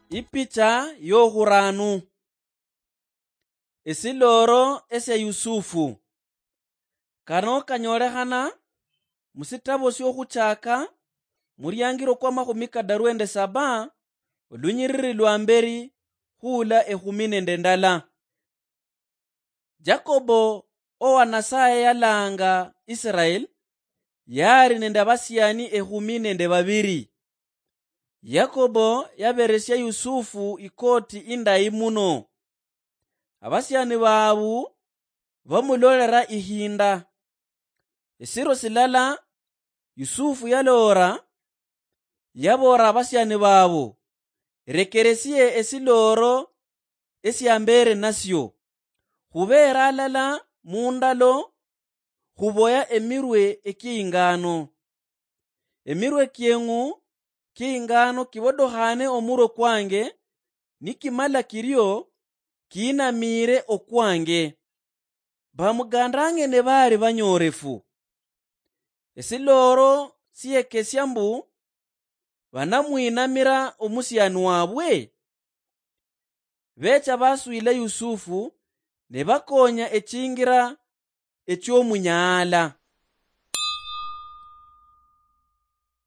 Ipicha yohuranu. Esiloro esya Yusufu. Kano kanyorehana musitabo syohuchaka muryangiro kwa 17 olunyiriri lwa mberi hula 12. Jakobo owa Nasaye yalanga Israeli yari nende abasyani 12. Yakobo yaberesya Yusufu ikoti indayi muno. Abasyani babu bamulolera ihinda. Esiro silala Yusufu yalora yabora abasyani babu rekeresiye esiloro esyambere nasyo. Hubera alala mundalo huboya emirwe ekiyingano. Emirwe kyengu kiyingano kibodohane omuro kwange nikimala kiryo kinamire okwange. Bamugandange ne bari banyorefu. Esiloro siyekesya mbu banamwinamira omusyani wabwe. Becha baswile Yusufu ne bakonya echingira eky'omunyaala.